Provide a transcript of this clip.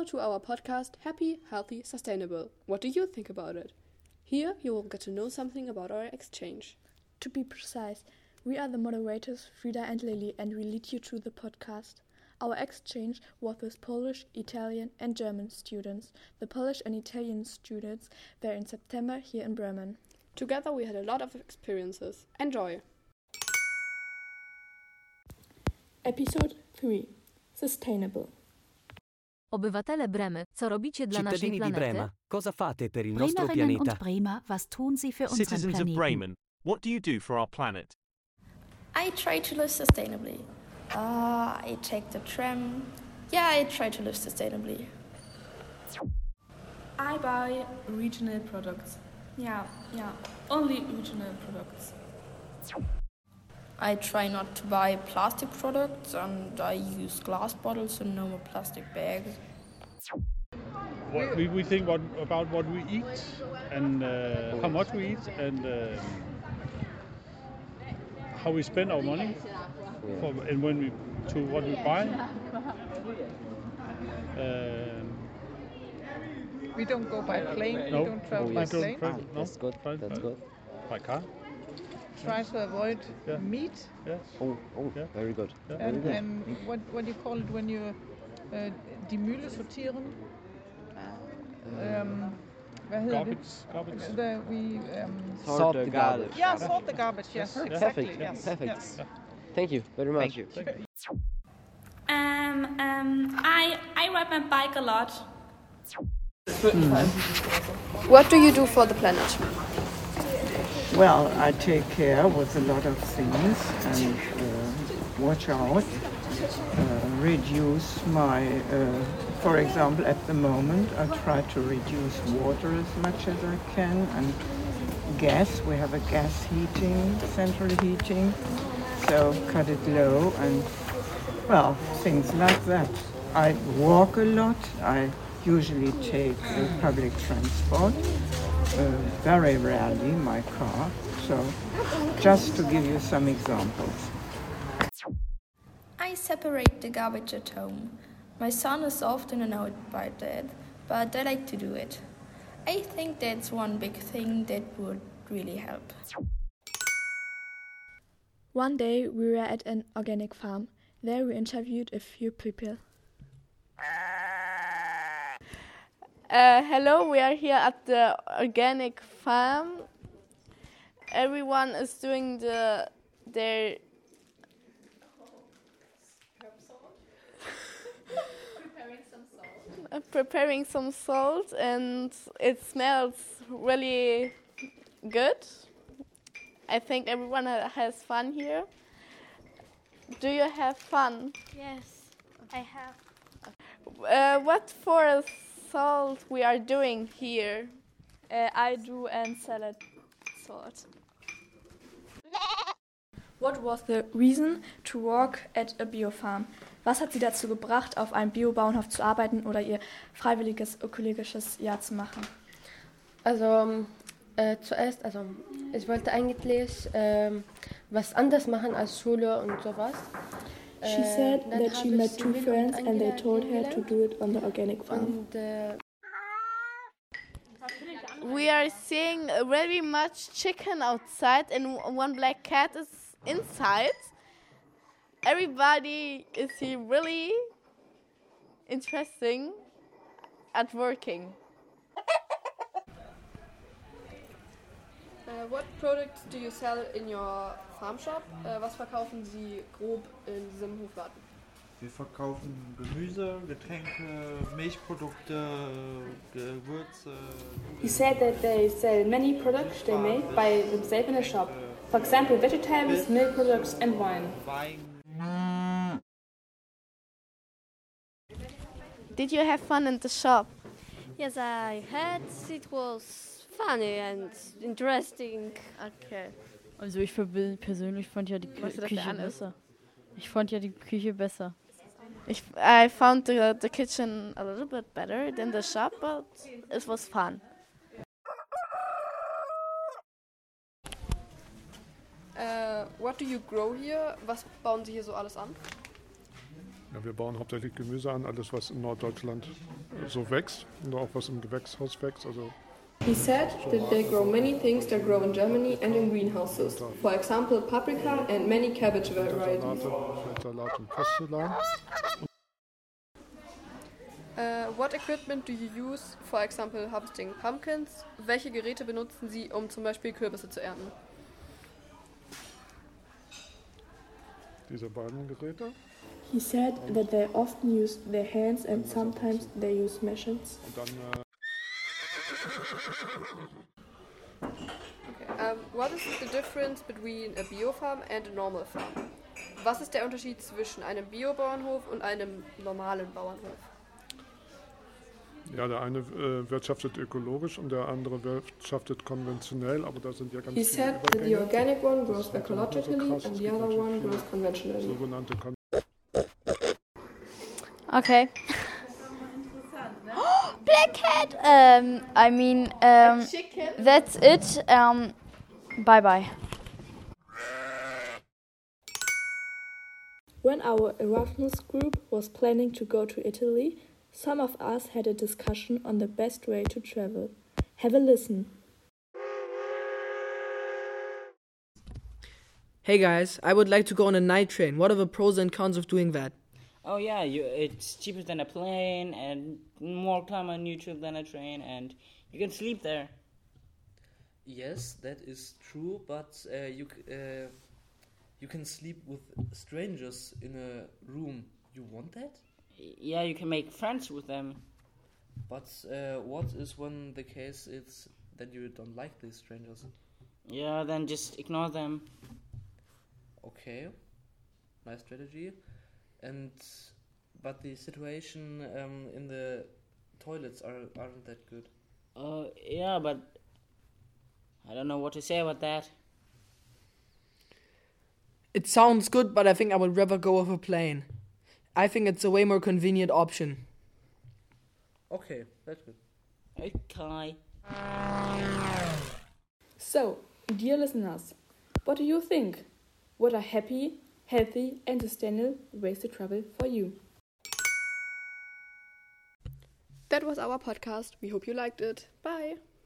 to our podcast Happy, Healthy, Sustainable. What do you think about it? Here you will get to know something about our exchange. To be precise, we are the moderators Frida and Lily, and we lead you through the podcast. Our exchange was with Polish, Italian and German students. The Polish and Italian students were in September here in Bremen. Together we had a lot of experiences. Enjoy! Episode 3. Sustainable. Obywatele Bremy, co robicie dla naszej Cittadini di planety? Brema, cosa fate per il nostro Bremerinnen pianeta? und Bremer, was tun sie für unseren Citizens Planeten? of Bremen, what do you do for our planet? I try to live sustainably. I take the tram. Yeah, I try to live sustainably. I buy regional products. Yeah, only regional products. I try not to buy plastic products and I use glass bottles and no more plastic bags. We think about what we eat and how much we eat and how we spend our money and to what we buy. We don't go by plane. No, we don't travel by plane. That's good. That's good. By car. Try to avoid meat. Yes. Very good. Yeah. And what do you call it when you die Mühle sortieren? Garbage. Sort the garbage. Yeah, sort the garbage. Yes, exactly. Perfect. Yes. Perfect. Yes. Thank you very much. Thank you. I ride my bike a lot. What do you do for the planet? Well, I take care with a lot of things and watch out, reduce my, for example, at the moment I try to reduce water as much as I can, and gas, we have a gas heating, central heating, so cut it low and, well, things like that. I walk a lot, I usually take public transport. Very rarely my car, so just to give you some examples. I separate the garbage at home. My son is often annoyed by that, but I like to do it. I think that's one big thing that would really help. One day we were at an organic farm. There we interviewed a few people. Hello, we are here at the organic farm. Everyone is doing their preparing some salt, and it smells really good. I think everyone has fun here. Do you have fun? Yes, I have. What for salt we are doing here? I do and salad salt. What was the reason to work at a biofarm? Was hat Sie dazu gebracht, auf einem Biobauernhof zu arbeiten oder Ihr freiwilliges ökologisches Jahr zu machen? Zuerst, ich wollte eigentlich was anders machen als Schule und sowas. She said that she met two friends and they told her to do it on the organic farm. We are seeing very much chicken outside and one black cat is inside. Everybody is here really interesting at working. What products do you sell in your farm shop? Was verkaufen Sie grob in diesem Hofladen? Wir verkaufen Gemüse, Getränke, Milchprodukte, Gewürze. He said that they sell many products they make by themselves in a shop. For example, vegetables, milk products and wine. Did you have fun in the shop? Yes, I had. It was funny and interesting. Okay. Also ich persönlich fand ja die Küche besser. Ich fand ja die Küche besser. I found the kitchen a little bit better than the shop, but it was fun. What do you grow here? Was bauen Sie hier so alles an? Ja, wir bauen hauptsächlich Gemüse an, alles was in Norddeutschland so wächst und auch was im Gewächshaus wächst. Also He said that they grow many things that grow in Germany and in greenhouses. For example, paprika and many cabbage varieties. Feldsalat und Kastelan. What equipment do you use, for example, harvesting pumpkins? Welche Geräte benutzen Sie, um zum Beispiel Kürbisse zu ernten? Diese beiden Geräte. He said that they often use their hands and sometimes they use machines. Und dann What is the difference between a biofarm and a normal farm? Was ist der Unterschied zwischen einem Biobauernhof und einem normalen Bauernhof? ja, der eine wirtschaftet ökologisch und der andere wirtschaftet konventionell, aber da sind ja ganz He viele said that the Übergänge. organic one grows Das ist nicht immer so ecologically krass. and Es the gibt other natürlich one viele grows conventionally. sogenannte Okay. Black cat. I mean, chicken? that's it. Bye bye. When our Erasmus group was planning to go to Italy, some of us had a discussion on the best way to travel. Have a listen. Hey guys, I would like to go on a night train. What are the pros and cons of doing that? Oh yeah, it's cheaper than a plane and more climate neutral than a train, and you can sleep there. Yes, that is true, but you can sleep with strangers in a room. You want that? Yeah, you can make friends with them. But what is when the case is that you don't like these strangers? Yeah, then just ignore them. Okay, nice strategy. But the situation in the toilets aren't that good. Yeah, but I don't know what to say about that. It sounds good, but I think I would rather go with a plane. I think it's a way more convenient option. Okay, that's good. Okay. So, dear listeners, what do you think? What are happy, healthy and sustainable ways to travel for you? That was our podcast. We hope you liked it. Bye!